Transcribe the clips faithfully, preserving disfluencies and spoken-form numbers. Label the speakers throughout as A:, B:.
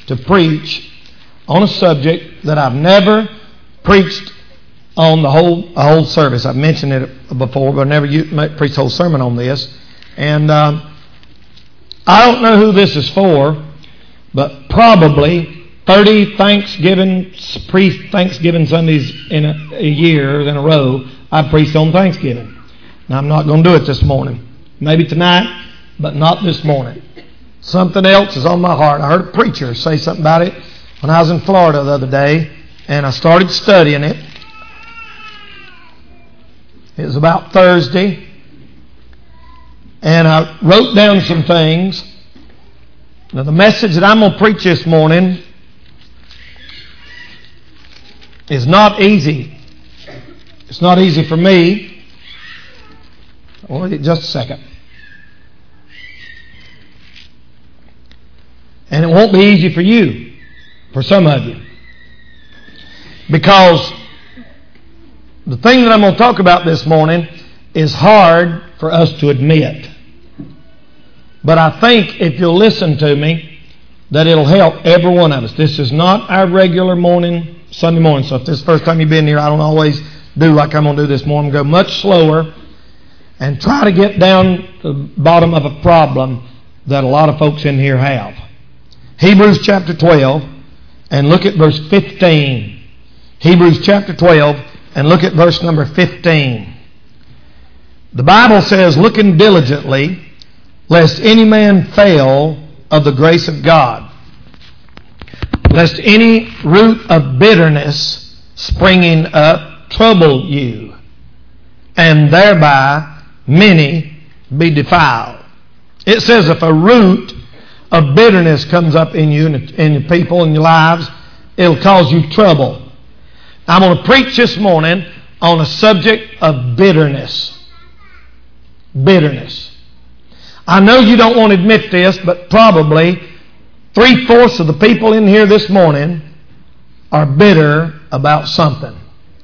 A: to preach on a subject that I've never preached on the whole a whole service. I've mentioned it before, but I never preached a whole sermon on this. And um, I don't know who this is for, but probably thirty Thanksgiving pre-Thanksgiving Sundays in a, a year in a row, I preached on Thanksgiving. Now, I'm not going to do it this morning. Maybe tonight, but not this morning. Something else is on my heart. I heard a preacher say something about it when I was in Florida the other day, and I started studying it. It was about Thursday, and I wrote down some things. Now, the message that I'm going to preach this morning is not easy. It's not easy for me. Well, just a second. And it won't be easy for you, for some of you. Because the thing that I'm going to talk about this morning is hard for us to admit. But I think if you'll listen to me, that it'll help every one of us. This is not our regular morning, Sunday morning. So if this is the first time you've been here, I don't always do like I'm going to do this morning. Go much slower and try to get down to the bottom of a problem that a lot of folks in here have. Hebrews chapter twelve, and look at verse fifteen. Hebrews chapter twelve, and look at verse number fifteen. The Bible says, looking diligently, lest any man fail of the grace of God, lest any root of bitterness springing up trouble you, and thereby many be defiled. It says if a root of bitterness comes up in you and in your people and your lives, it'll cause you trouble. I'm going to preach this morning on a subject of bitterness. Bitterness. I know you don't want to admit this, but probably three-fourths of the people in here this morning are bitter about something.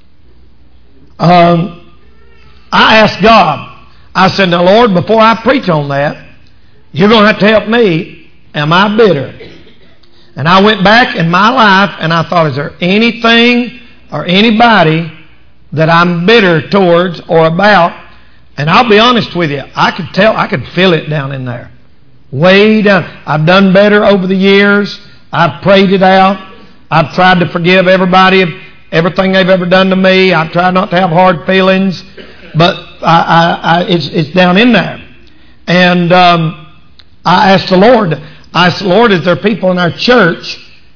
A: Um, I asked God, I said, now Lord, before I preach on that, you're going to have to help me. Am I bitter? And I went back in my life and I thought, is there anything or anybody that I'm bitter towards or about? And I'll be honest with you, I could tell, I could feel it down in there. Way down. I've done better over the years. I've prayed it out. I've tried to forgive everybody, everything they've ever done to me. I've tried not to have hard feelings. But I, I, I, it's, it's down in there. And um, I asked the Lord, I said, Lord, is there people in our church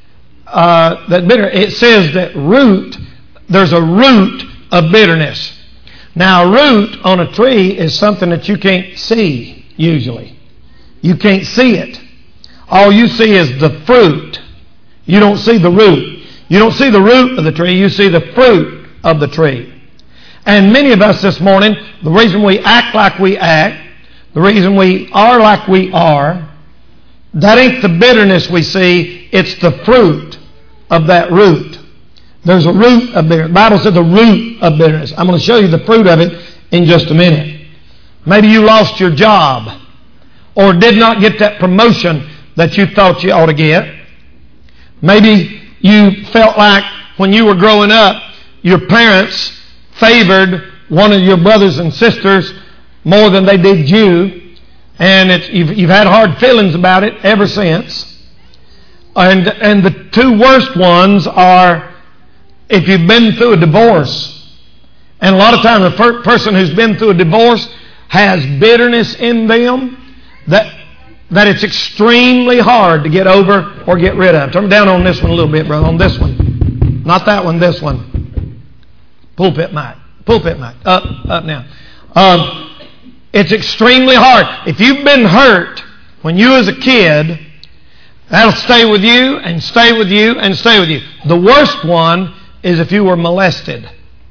A: uh, that bitter? It says that root, there's a root of bitterness. Now, a root on a tree is something that you can't see, usually. You can't see it. All you see is the fruit. You don't see the root. You don't see the root of the tree. You see the fruit of the tree. And many of us this morning, the reason we act like we act, the reason we are like we are, that ain't the bitterness we see, it's the fruit of that root. There's a root of bitterness. The Bible says the root of bitterness. I'm going to show you the fruit of it in just a minute. Maybe you lost your job or did not get that promotion that you thought you ought to get. Maybe you felt like when you were growing up, your parents favored one of your brothers and sisters more than they did you. And it's, you've, you've had hard feelings about it ever since. And, and the two worst ones are if you've been through a divorce. And a lot of times a per- person who's been through a divorce has bitterness in them that, that it's extremely hard to get over or get rid of. Turn down on this one a little bit, brother. On this one. Not that one, this one. Pulpit mic. Pulpit mic. Up, up now. Um... It's extremely hard. If you've been hurt when you was a kid, that'll stay with you and stay with you and stay with you. The worst one is if you were molested.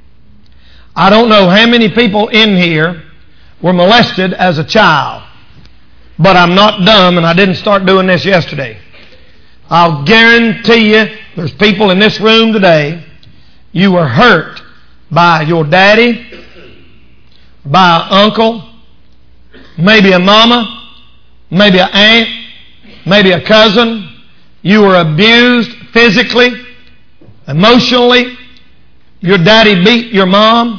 A: I don't know how many people in here were molested as a child, but I'm not dumb and I didn't start doing this yesterday. I'll guarantee you there's people in this room today, you were hurt by your daddy, by an uncle, maybe a mama, maybe an aunt, maybe a cousin, You were abused physically, emotionally. Your daddy beat your mom.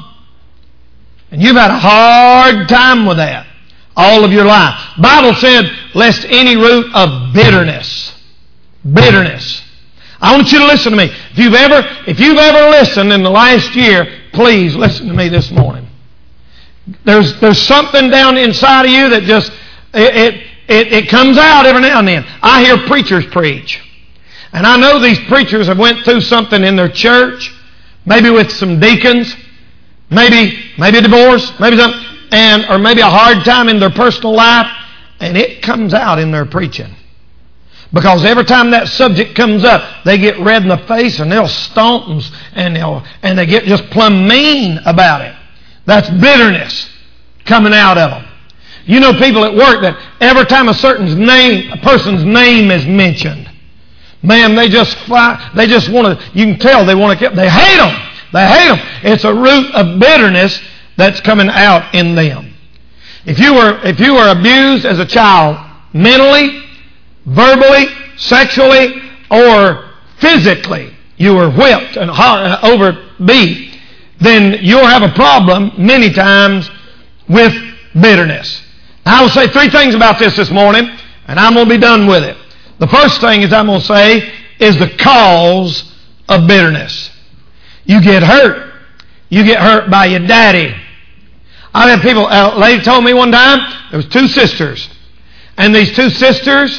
A: And you've had a hard time with that all of your life. Bible said, lest any root of bitterness. Bitterness. I want you to listen to me. If you've ever, if you've ever listened in the last year, please listen to me this morning. There's, there's something down inside of you that just, it, it, it, it comes out every now and then. I hear preachers preach. And I know these preachers have went through something in their church, maybe with some deacons, maybe, maybe a divorce, maybe something, and, or maybe a hard time in their personal life, and it comes out in their preaching. Because every time that subject comes up, they get red in the face and they'll stomp and, and, they'll, and they get just plumb mean about it. That's bitterness coming out of them. You know people at work that every time a certain name, a person's name is mentioned, man, they just fly, they just want to, you can tell they want to, they hate them. They hate them. It's a root of bitterness that's coming out in them. If you were, if you were abused as a child, mentally, verbally, sexually, or physically, you were whipped and over beat, then you'll have a problem many times with bitterness. I will say three things about this this morning, and I'm going to be done with it. The first thing is I'm going to say is the cause of bitterness. You get hurt. You get hurt by your daddy. I've had people, a lady told me one time, there was two sisters, and these two sisters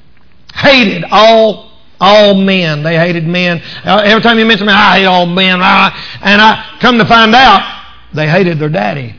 A: hated all all men. They hated men. Every time you mention me, I hate all men. And I come to find out, they hated their daddy.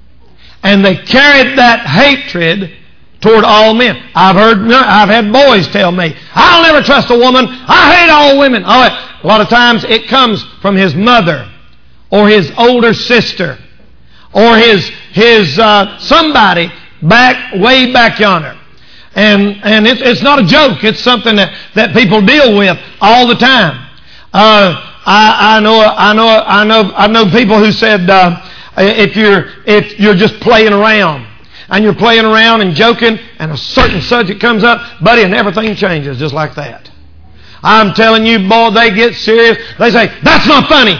A: And they carried that hatred toward all men. I've heard, I've had boys tell me, I'll never trust a woman. I hate all women. A lot of times it comes from his mother or his older sister or his his uh, somebody back way back yonder. And and it's, it's not a joke. It's something that, that people deal with all the time. Uh, I, I know I know I know I know people who said uh, if you're if you're just playing around and you're playing around and joking and a certain subject comes up, buddy, and everything changes just like that. I'm telling you, boy, they get serious. They say that's not funny,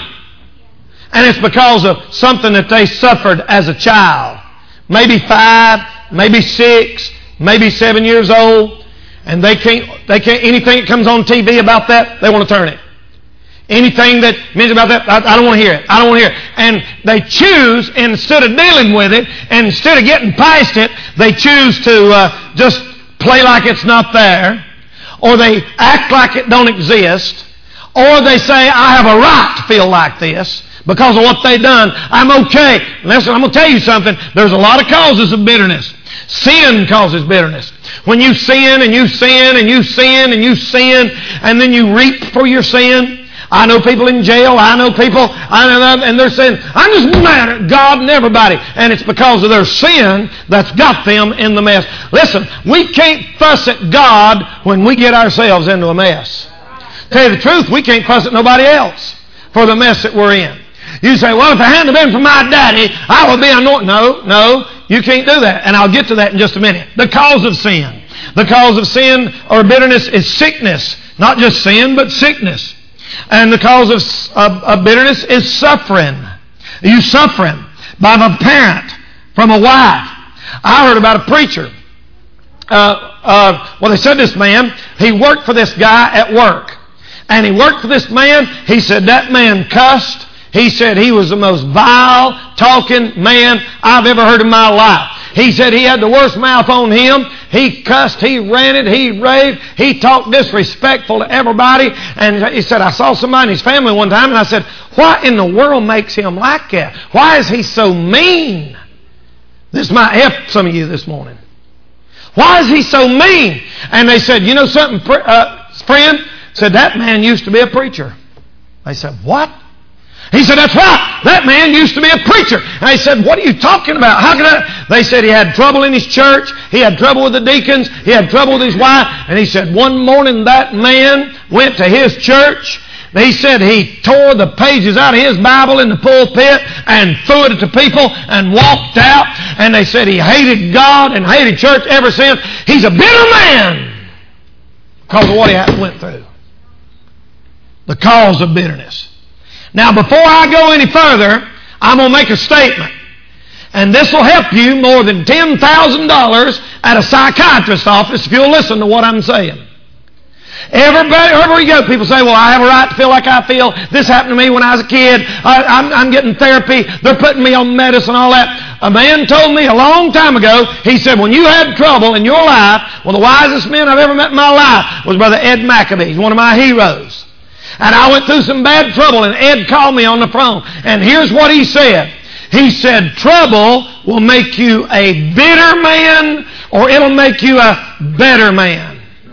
A: and it's because of something that they suffered as a child, maybe five, maybe six. Maybe seven years old, and they can't, they can't, anything that comes on T V about that, they want to turn it. Anything that mentions about that, I, I don't want to hear it. I don't want to hear it. And they choose, instead of dealing with it, and instead of getting past it, they choose to uh, just play like it's not there, or they act like it don't exist, or they say, I have a right to feel like this because of what they've done. I'm okay. Listen, I'm going to tell you something. There's a lot of causes of bitterness. Sin causes bitterness. When you sin and you sin and you sin and you sin and then you reap for your sin. I know people in jail. I know people, I know, and they're saying, I'm just mad at God and everybody. And it's because of their sin that's got them in the mess. Listen, we can't fuss at God when we get ourselves into a mess. Tell you the truth, we can't fuss at nobody else for the mess that we're in. You say, well, if it hadn't been for my daddy, I would be anointed. No, no. You can't do that. And I'll get to that in just a minute. The cause of sin. The cause of sin or bitterness is sickness. Not just sin, but sickness. And the cause of, of, of bitterness is suffering. You suffering by a parent, from a wife. I heard about a preacher. Uh, uh, well, they said this man, he worked for this guy at work. And he worked for this man. He said that man cussed. He said he was the most vile talking man I've ever heard in my life. He said he had the worst mouth on him. He cussed, he ranted, he raved, he talked disrespectful to everybody. And he said, I saw somebody in his family one time and I said, what in the world makes him like that? Why is he so mean? This might help some of you this morning. Why is he so mean? And they said, you know something, uh, friend? Said, that man used to be a preacher. They said, what? He said, that's right. That man used to be a preacher. And I said, what are you talking about? How can I? They said he had trouble in his church. He had trouble with the deacons. He had trouble with his wife. And he said, one morning that man went to his church. He said he tore the pages out of his Bible in the pulpit and threw it at the people and walked out. And they said he hated God and hated church ever since. He's a bitter man. because of what he went through. The cause of bitterness. Now, before I go any further, I'm going to make a statement. And this will help you more than ten thousand dollars at a psychiatrist's office if you'll listen to what I'm saying. Everybody, wherever you go, people say, well, I have a right to feel like I feel. This happened to me when I was a kid. I, I'm, I'm getting therapy. They're putting me on medicine and all that. A man told me a long time ago, he said, when you had trouble in your life, one of the wisest men I've ever met in my life was Brother Ed McAbee. He's one of my heroes. And I went through some bad trouble, and Ed called me on the phone. And here's what he said. He said, trouble will make you a bitter man, or it'll make you a better man.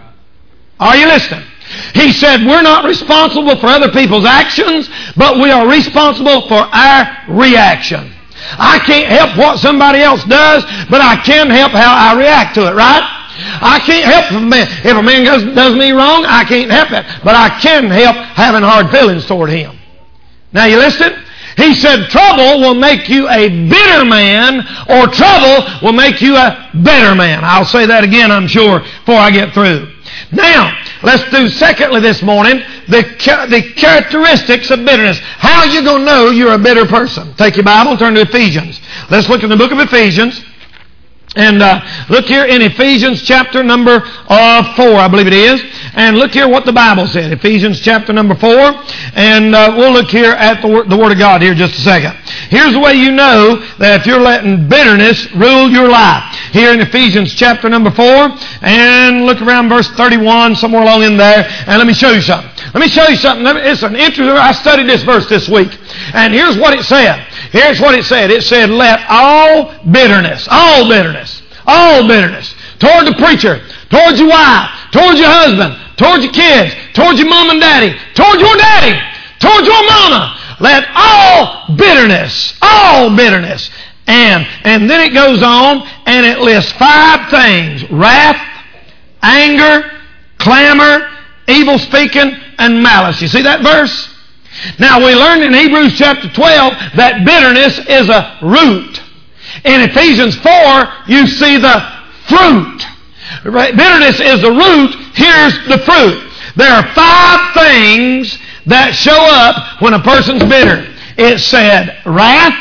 A: Are you listening? He said, we're not responsible for other people's actions, but we are responsible for our reaction. I can't help what somebody else does, but I can help how I react to it, right? I can't help if a man, if a man does, does me wrong, I can't help it, but I can help having hard feelings toward him. Now you listen? He said, trouble will make you a bitter man, or trouble will make you a better man. I'll say that again, I'm sure, before I get through. Now, let's do secondly this morning, the, the characteristics of bitterness. How are you going to know you're a bitter person? Take your Bible and turn to Ephesians. Let's look in the book of Ephesians. And uh, look here in Ephesians chapter number uh, four, I believe it is. And look here what the Bible said. Ephesians chapter number four. And uh, we'll look here at the, word, the Word of God here just a second. Here's the way you know that if you're letting bitterness rule your life. Here in Ephesians chapter number four. And look around verse thirty-one, somewhere along in there. And let me show you something. Let me show you something. It's an interesting. I studied this verse this week. And here's what it said. Here's what it said. It said, let all bitterness, all bitterness, all bitterness, toward the preacher, towards your wife, towards your husband, towards your kids, towards your mom and daddy, towards your daddy, towards your mama, let all bitterness, all bitterness. And, and then it goes on and it lists five things. Wrath, anger, clamor, evil speaking, and malice. You see that verse? Now we learned in Hebrews chapter twelve that bitterness is a root. In Ephesians four, you see the fruit. Bitterness is the root. Here's the fruit. There are five things that show up when a person's bitter. It said wrath,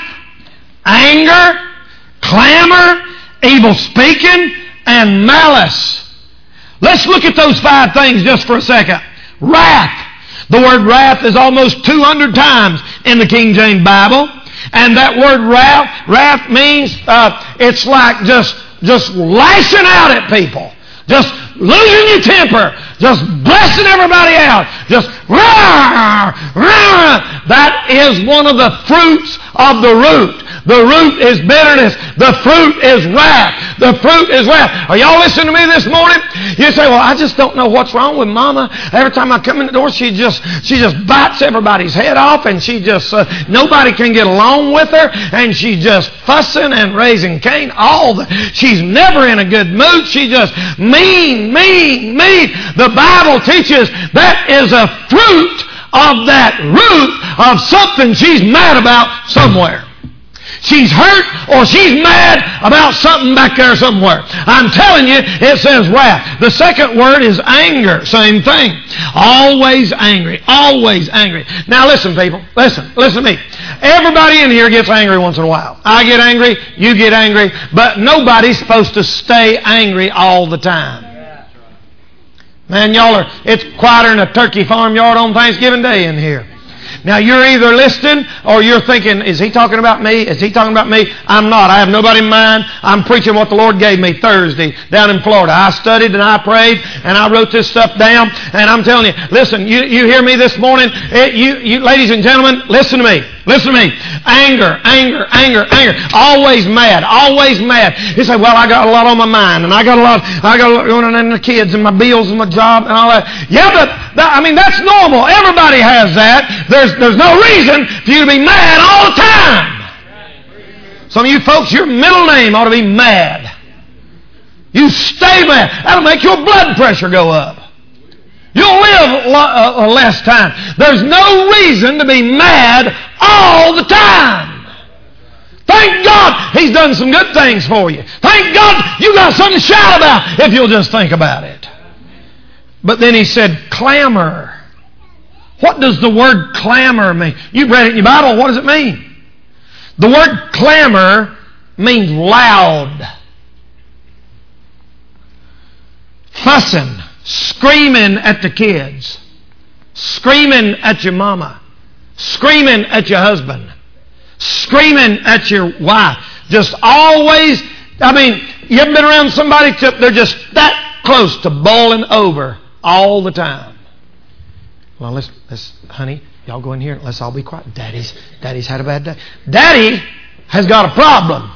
A: anger, clamor, evil speaking, and malice. Let's look at those five things just for a second. Wrath. The word wrath is almost two hundred times in the King James Bible. And that word wrath, wrath means uh, it's like just, just lashing out at people. Just losing your temper. Just blessing everybody out. Just rah, rah. That is one of the fruits of the root. The root is bitterness. The fruit is wrath. The fruit is wrath. Are y'all listening to me this morning? You say, well, I just don't know what's wrong with Mama. Every time I come in the door, she just she just bites everybody's head off, and she just, uh, nobody can get along with her, and she's just fussing and raising Cain. All the, she's never in a good mood. She just mean, mean, mean. The Bible teaches that is a fruit of that root of something she's mad about somewhere. She's hurt or she's mad about something back there somewhere. I'm telling you, it says wrath. The second word is anger. Same thing. Always angry. Always angry. Now listen, people. Listen. Listen to me. Everybody in here gets angry once in a while. I get angry. You get angry. But nobody's supposed to stay angry all the time. Man, y'all are, it's quieter than a turkey farmyard on Thanksgiving Day in here. Now, you're either listening or you're thinking, is he talking about me? Is he talking about me? I'm not. I have nobody in mind. I'm preaching what the Lord gave me Thursday down in Florida. I studied and I prayed and I wrote this stuff down. And I'm telling you, listen, you, you hear me this morning? It, you, you, ladies and gentlemen, listen to me. Listen to me. Anger, anger, anger, anger. Always mad. Always mad. You say, well, I got a lot on my mind, and I got a lot, I got a lot going on in the kids and my bills and my job and all that. Yeah, but that, I mean, that's normal. Everybody has that. There's, there's no reason for you to be mad all the time. Some of you folks, your middle name ought to be mad. You stay mad. That'll make your blood pressure go up. You'll live lo- uh, less time. There's no reason to be mad all the time. Thank God He's done some good things for you. Thank God you got something to shout about if you'll just think about it. But then he said, clamor. What does the word clamor mean? You've read it in your Bible. What does it mean? The word clamor means loud. Fussing. Screaming at the kids. Screaming at your mama. Screaming at your husband. Screaming at your wife. Just always, I mean, you ever been around somebody except they're just that close to boiling over all the time. Well, let's, let's, honey, y'all go in here. Let's all be quiet. Daddy's, Daddy's had a bad day. Daddy has got a problem.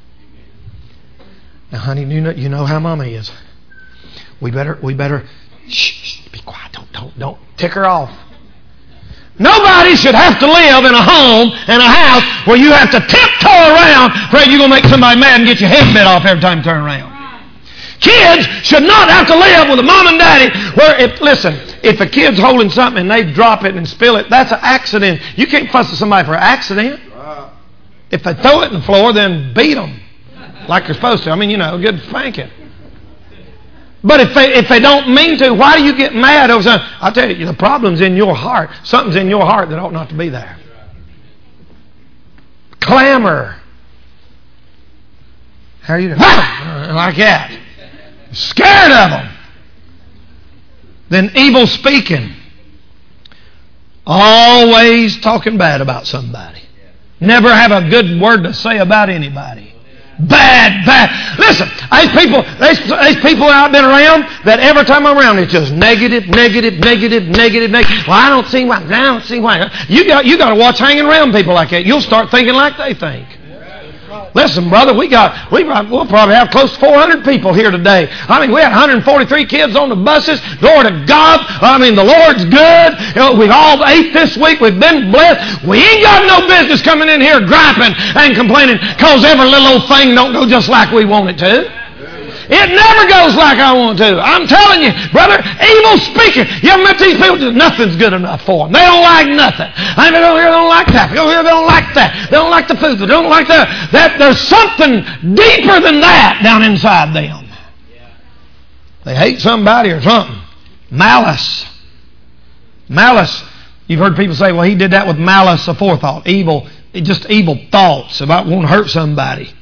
A: Now, honey, you know, you know how Mama is. We better, we better, shh, shh, be quiet. Don't, don't, don't tick her off. Nobody should have to live in a home and a house where you have to tiptoe around afraid you're going to make somebody mad and get your head bit off every time you turn around. Kids should not have to live with a mom and daddy where, if, listen, if a kid's holding something and they drop it and spill it, that's an accident. You can't fuss at somebody for an accident. If they throw it in the floor, then beat them like you're supposed to. I mean, you know, good spanking. But if they if they don't mean to, why do you get mad over something? I'll tell you, the problem's in your heart. Something's in your heart that ought not to be there. Clamor. How are you doing? Like that. Scared of them. Then evil speaking. Always talking bad about somebody. Never have a good word to say about anybody. Bad, bad. Listen, there's people, there's, there's people I've been around that every time I'm around it's just negative, negative, negative, negative, negative. Well, I don't see why. I don't see why. You got, you got to watch hanging around people like that. You'll start thinking like they think. Listen, brother, we got we we'll probably have close to four hundred people here today. I mean, we had one hundred forty-three kids on the buses. Glory to God. I mean, the Lord's good. You know, we've all ate this week. We've been blessed. We ain't got no business coming in here griping and complaining because every little old thing don't go just like we want it to. It never goes like I want to. I'm telling you, brother, evil speaking. You ever met these people? Nothing's good enough for them. They don't like nothing. I mean, they don't, they don't like that. They don't, they don't like that. They don't like the food. They don't like that. That there's something deeper than that down inside them. They hate somebody or something. Malice. Malice. You've heard people say, well, he did that with malice aforethought. Evil, just evil thoughts about wanting to hurt somebody.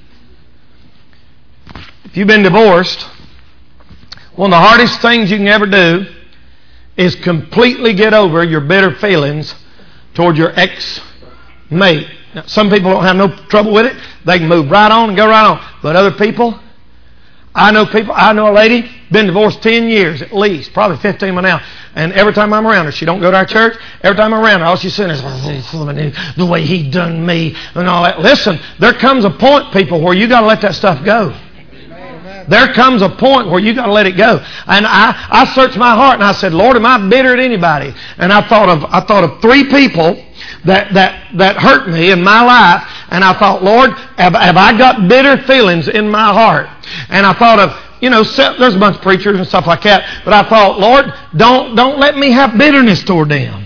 A: If you've been divorced, one of the hardest things you can ever do is completely get over your bitter feelings toward your ex-mate. Now, some people don't have no trouble with it. They can move right on and go right on. But other people, I know people, I know a lady, been divorced ten years at least, probably fifteen by now. And every time I'm around her, she don't go to our church. Every time I'm around her, all she's saying is, the way he done me and all that. Listen, there comes a point, people, where you got to let that stuff go. There comes a point where you got to let it go. And I, I searched my heart and I said, Lord, am I bitter at anybody? And I thought of I thought of three people that that that hurt me in my life. And I thought, Lord, have, have I got bitter feelings in my heart? And I thought of, you know, there's a bunch of preachers and stuff like that. But I thought, Lord, don't don't let me have bitterness toward them.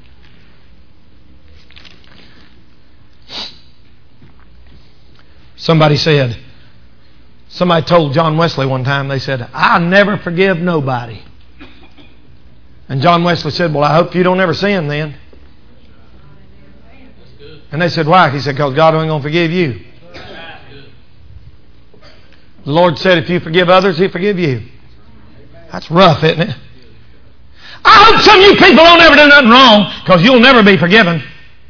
A: Somebody said, Somebody told John Wesley one time, they said, I never forgive nobody. And John Wesley said, well, I hope you don't ever sin then. And they said, why? He said, because God ain't going to forgive you. The Lord said, if you forgive others, He'll forgive you. That's rough, isn't it? I hope some of you people don't ever do nothing wrong because you'll never be forgiven.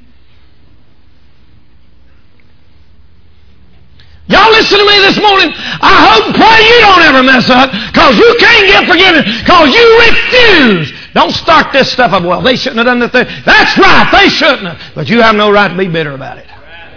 A: Y'all listen to me this morning. I hope and pray you don't ever mess up because you can't get forgiven because you refuse. Don't start this stuff up. Well, they shouldn't have done this thing. That's right. They shouldn't have. But you have no right to be bitter about it.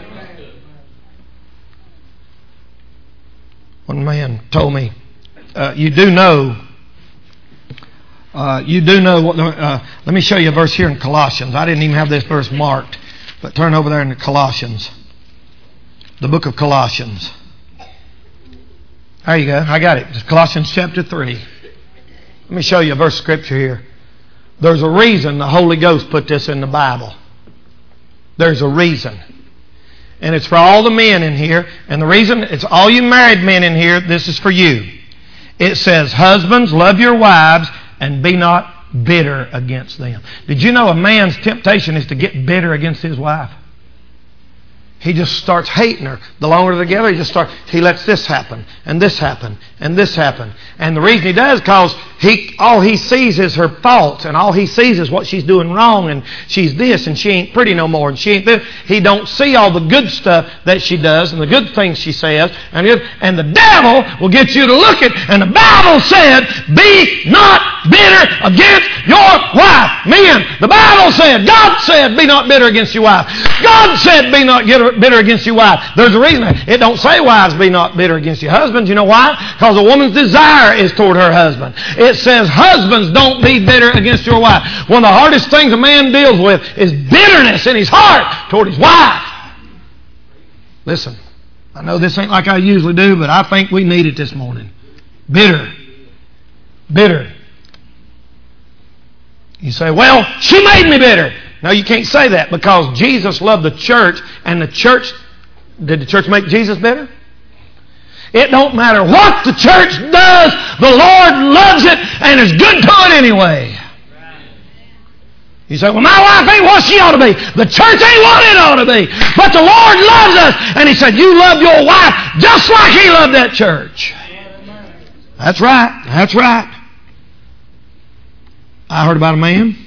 A: One man told me, uh, you do know, uh, you do know, what, uh, let me show you a verse here in Colossians. I didn't even have this verse marked, but turn over there in Colossians. The book of Colossians. There you go. I got it. It's Colossians chapter three. Let me show you a verse of scripture here. There's a reason the Holy Ghost put this in the Bible. There's a reason. And it's for all the men in here. And the reason, it's all you married men in here, this is for you. It says, husbands, love your wives and be not bitter against them. Did you know a man's temptation is to get bitter against his wife? He just starts hating her. The longer they're together, he just starts, he lets this happen, and this happen, and this happen. And the reason he does, because he, all he sees is her faults, and all he sees is what she's doing wrong, and she's this, and she ain't pretty no more, and she ain't this. He don't see all the good stuff that she does, and the good things she says, and, it, and the devil will get you to look at, and the Bible said, be not bitter against your wife. Men, the Bible said, God said, be not bitter against your wife. God said, be not bitter against your wife. There's a reason. It don't say, wives, be not bitter against your husbands. You know why? Because a woman's desire is toward her husband. It says, husbands, don't be bitter against your wife. One of the hardest things a man deals with is bitterness in his heart toward his wife. Listen, I know this ain't like I usually do, but I think we need it this morning. Bitter. Bitter. You say, well, she made me bitter. No, you can't say that, because Jesus loved the church, and the church, did the church make Jesus bitter? It don't matter what the church does, the Lord loves it and is good to it anyway. You say, well, my wife ain't what she ought to be. The church ain't what it ought to be. But the Lord loves us. And He said, you love your wife just like He loved that church. That's right. That's right. I heard about a man.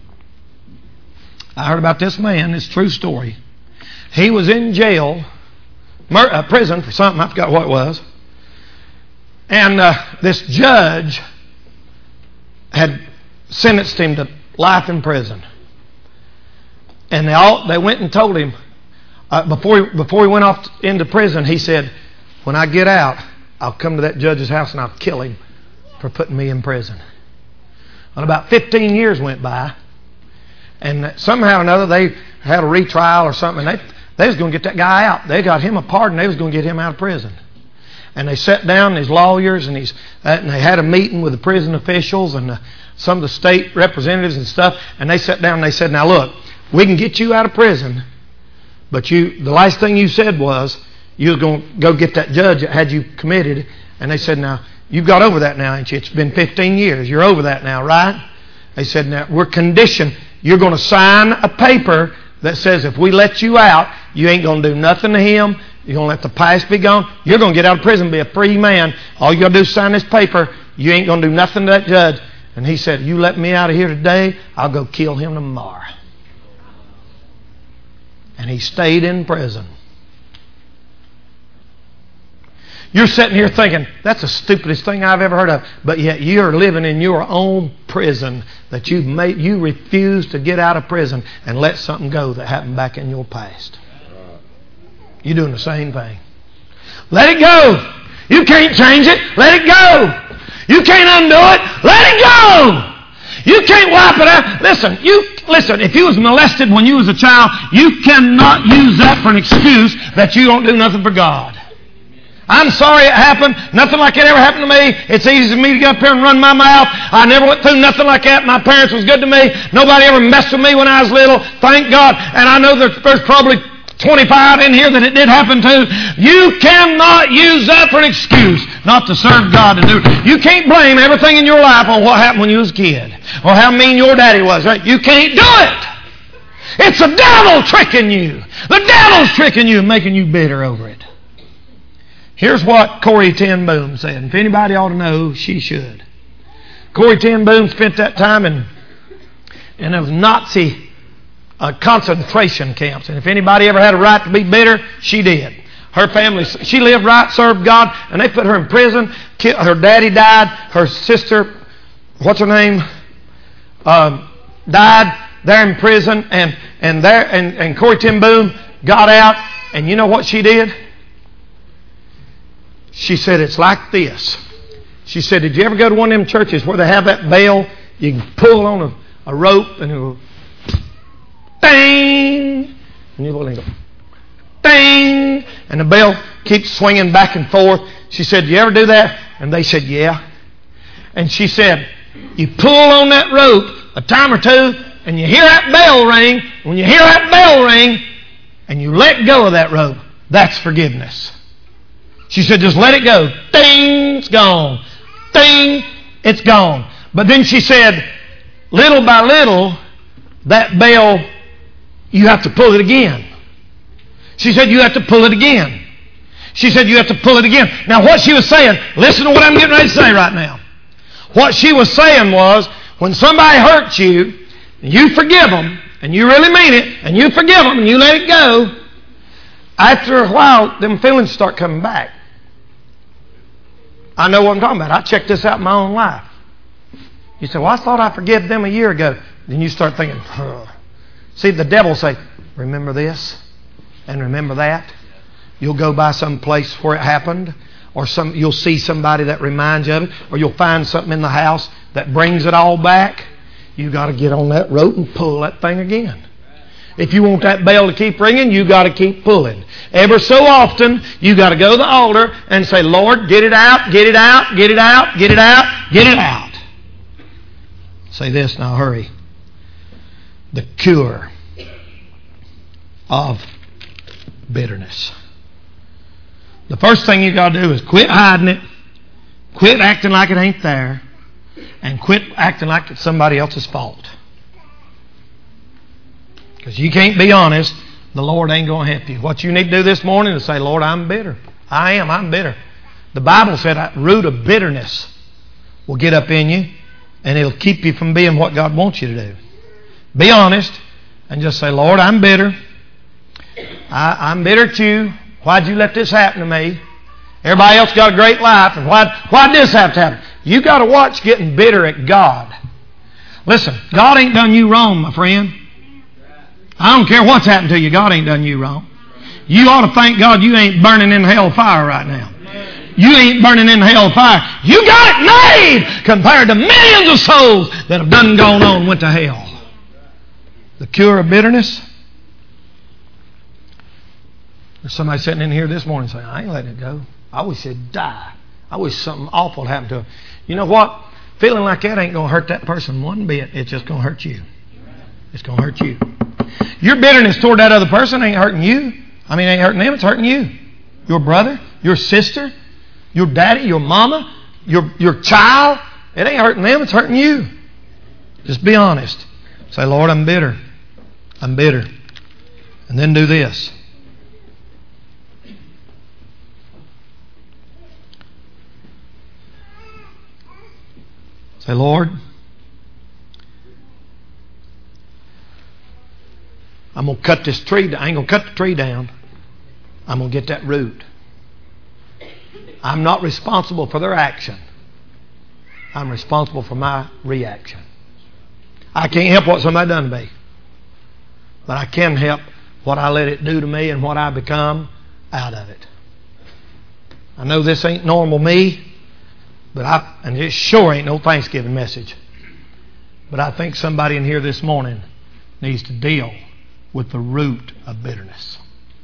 A: I heard about this man. It's a true story. He was in jail, mur- uh, prison for something. I forgot what it was. And uh, this judge had sentenced him to life in prison. And they all they went and told him, uh, before, he, before he went off into prison, he said, when I get out, I'll come to that judge's house and I'll kill him for putting me in prison. And about fifteen years went by. And somehow or another, they had a retrial or something. And they, they was going to get that guy out. They got him a pardon. They was going to get him out of prison. And they sat down, these lawyers, and, these, uh, and they had a meeting with the prison officials and uh, some of the state representatives and stuff. And they sat down and they said, now look, we can get you out of prison. But you, the last thing you said was, you was going to go get that judge that had you committed. And they said, now, you've got over that now, ain't you? It's been fifteen years. You're over that now, right? They said, now, we're conditioned. You're going to sign a paper that says if we let you out, you ain't going to do nothing to him. You're going to let the past be gone. You're going to get out of prison, be a free man. All you got to do is sign this paper. You ain't going to do nothing to that judge. And he said, you let me out of here today, I'll go kill him tomorrow. And he stayed in prison. You're sitting here thinking, that's the stupidest thing I've ever heard of. But yet you're living in your own prison that you've made. You refuse to get out of prison and let something go that happened back in your past. You're doing the same thing. Let it go. You can't change it. Let it go. You can't undo it. Let it go. You can't wipe it out. Listen, you listen. If you was molested when you was a child, you cannot use that for an excuse that you don't do nothing for God. I'm sorry it happened. Nothing like it ever happened to me. It's easy for me to get up here and run my mouth. I never went through nothing like that. My parents was good to me. Nobody ever messed with me when I was little. Thank God. And I know that there's probably twenty-five in here that it did happen to. You cannot use that for an excuse not to serve God and do it. You can't blame everything in your life on what happened when you was a kid or how mean your daddy was. Right? You can't do it. It's the devil tricking you. The devil's tricking you and making you bitter over it. Here's what Corrie ten Boom said. If anybody ought to know, she should. Corrie ten Boom spent that time in, in those Nazi uh, concentration camps. And if anybody ever had a right to be bitter, she did. Her family, she lived right, served God, and they put her in prison. Her daddy died. Her sister, what's her name, uh, died there in prison. And and there and, and Corrie ten Boom got out. And you know what she did? She said, it's like this. She said, did you ever go to one of them churches where they have that bell? You can pull on a, a rope and it will ding. And you go, ding. And the bell keeps swinging back and forth. She said, do you ever do that? And they said, yeah. And she said, you pull on that rope a time or two and you hear that bell ring. When you hear that bell ring and you let go of that rope, that's forgiveness. She said, just let it go. Ding, it's gone. Ding, it's gone. But then she said, little by little, that bell, you have to pull it again. She said, you have to pull it again. She said, you have to pull it again. Now, what she was saying, listen to what I'm getting ready to say right now. What she was saying was, when somebody hurts you, and you forgive them, and you really mean it, and you forgive them, and you let it go, after a while, them feelings start coming back. I know what I'm talking about. I checked this out in my own life. You say, well, I thought I forgave them a year ago. Then you start thinking, huh. See, the devil will say, remember this and remember that. You'll go by some place where it happened, or some you'll see somebody that reminds you of it, or you'll find something in the house that brings it all back. You got to get on that rope and pull that thing again. If you want that bell to keep ringing, you got to keep pulling. Ever so often, you got to go to the altar and say, Lord, get it out, get it out, get it out, get it out, get it out. Say this now, hurry. The cure of bitterness. The first thing you got to do is quit hiding it, quit acting like it ain't there, and quit acting like it's somebody else's fault. Because you can't be honest, the Lord ain't going to help you. What you need to do this morning is say, Lord, I'm bitter. I am, I'm bitter. The Bible said a root of bitterness will get up in you, and it'll keep you from being what God wants you to do. Be honest and just say, Lord, I'm bitter. I, I'm bitter at you. Why'd you let this happen to me? Everybody else got a great life, and why why'd this have to happen? You got to watch getting bitter at God. Listen, God ain't done you wrong, my friend. I don't care what's happened to you. God ain't done you wrong. You ought to thank God you ain't burning in hell fire right now. You ain't burning in hell fire. You got it made compared to millions of souls that have done gone on and went to hell. The cure of bitterness. There's somebody sitting in here this morning saying, I ain't letting it go. I wish they'd die. I wish something awful had happened to them. You know what? Feeling like that ain't going to hurt that person one bit. It's just going to hurt you. It's going to hurt you. Your bitterness toward that other person ain't hurting you. I mean, it ain't hurting them. It's hurting you. Your brother, your sister, your daddy, your mama, your, your child. It ain't hurting them. It's hurting you. Just be honest. Say, Lord, I'm bitter. I'm bitter. And then do this. Say, Lord, I'm going to cut this tree down. I ain't going to cut the tree down. I'm going to get that root. I'm not responsible for their action. I'm responsible for my reaction. I can't help what somebody done to me. But I can help what I let it do to me and what I become out of it. I know this ain't normal me, but I and it sure ain't no Thanksgiving message. But I think somebody in here this morning needs to deal with the root of bitterness.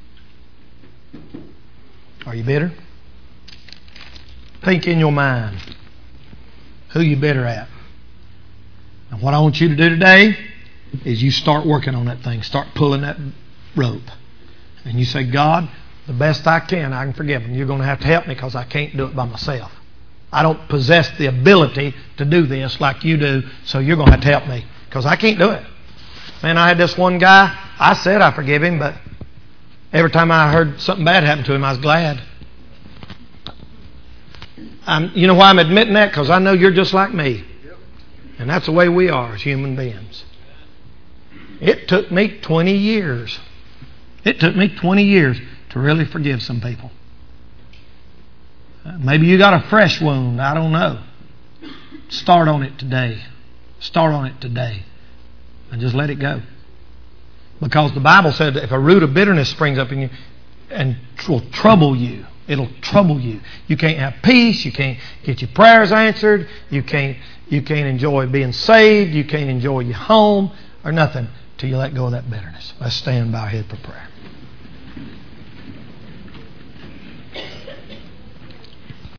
A: Are you bitter? Think in your mind who you bitter at. And what I want you to do today is you start working on that thing. Start pulling that rope. And you say, God, the best I can, I can forgive them. You're going to have to help me because I can't do it by myself. I don't possess the ability to do this like you do, so you're going to have to help me because I can't do it. Man, I had this one guy, I said I forgive him, but every time I heard something bad happen to him, I was glad. I'm, you know why I'm admitting that? Because I know you're just like me. And that's the way we are as human beings. It took me twenty years. It took me twenty years to really forgive some people. Maybe you got a fresh wound. I don't know. Start on it today. Start on it today. And just let it go. Because the Bible said that if a root of bitterness springs up in you and will trouble you, it'll trouble you. You can't have peace. You can't get your prayers answered. You can't, you can't enjoy being saved. You can't enjoy your home or nothing till you let go of that bitterness. Let's stand by our head for prayer.